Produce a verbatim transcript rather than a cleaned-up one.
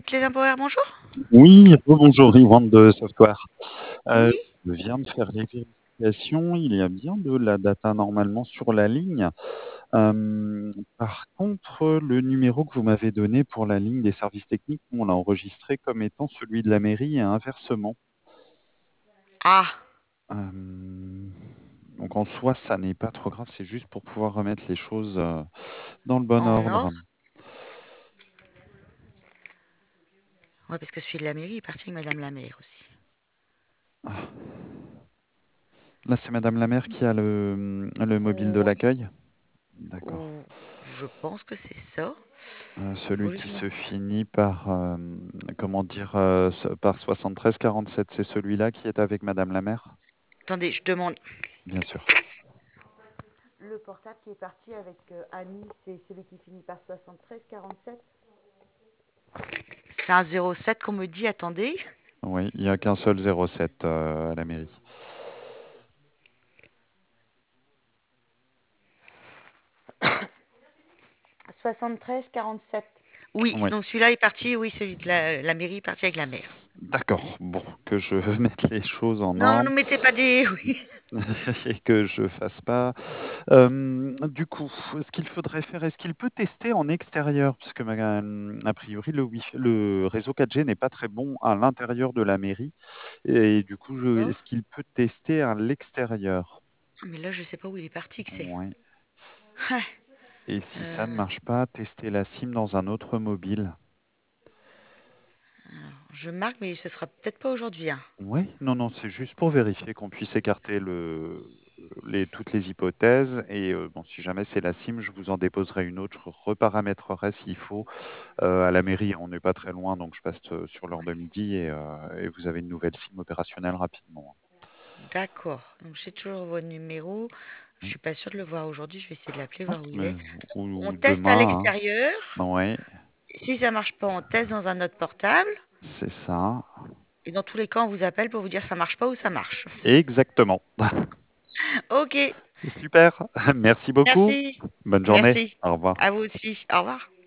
Clés Temporaires, bonjour. Oui, rebonjour Yvan de Software. Heu, Oui. je viens de faire les vérifications, il y a bien de la data normalement sur la ligne. Hem, par contre, le numéro que vous m'avez donné pour la ligne des services techniques, nous on l'a enregistré comme étant celui de la mairie et inversement. Ah! Hem, donc en soi, ça n'est pas trop grave, c'est juste pour pouvoir remettre les choses, heu, dans le bon En ordre. ordre. Ouais, parce que celui de la mairie est parti avec madame la maire aussi. Ah. Là, c'est madame la maire qui a le, mmh, le mobile de Oui. l'accueil? D'accord. Ou je pense que c'est ça. Heu, Faut celui juste qui me se finit par, hem, comment dire, heu, ce par soixante-treize quarante-sept, c'est celui-là qui est avec madame la maire? Attendez, je demande. Bien sûr. Le portable qui est parti avec euh, Annie, c'est celui qui finit par soixante-treize quarante-sept. C'est un zéro sept qu'on me dit, attendez. Oui, il y a qu'un seul zéro sept, heu, à la mairie. soixante-treize quarante-sept. Oui, Oui, donc celui-là est parti, oui, celui de la, la mairie est parti avec la maire. d'accord. Bon, que je mette les choses en Non, ne ordre mettez pas des... Oui. et que je fasse pas hem, du coup, ce qu'il faudrait faire, est-ce qu'il peut tester en extérieur? Parce que ma hem, a priori, le wifi le réseau quatre G n'est pas très bon à l'intérieur de la mairie et du coup, je Oh. est-ce qu'il peut tester à l'extérieur? Mais là, je sais pas où il est parti que c'est. Ouais. Ouais. Et si ça ne Euh, marche pas, tester la SIM dans un autre mobile. je marque, mais ce sera peut-être pas aujourd'hui, hein. Oui, non, non, c'est juste pour vérifier qu'on puisse écarter le, les, toutes les hypothèses. Et euh, bon, si jamais c'est la SIM, je vous en déposerai une autre, je reparamétrerai s'il faut. Euh, à la mairie, on n'est pas très loin, donc je passe euh, sur l'heure de midi et, euh, et vous avez une nouvelle SIM opérationnelle rapidement. D'accord. Donc j'ai toujours vos numéros. Je Oui. suis pas sûre de le voir aujourd'hui. Je vais essayer de l'appeler, Non, voir où il mais- est. ou, On ou teste à demain, l'extérieur. hein. Ouais, Si ça marche pas, on teste dans un autre portable. c'est ça. Et dans tous les cas, on vous appelle pour vous dire ça marche pas ou ça marche. Exactement. Ok. Super. Merci beaucoup. Merci. Bonne journée. Merci. Au revoir. À vous aussi. Au revoir.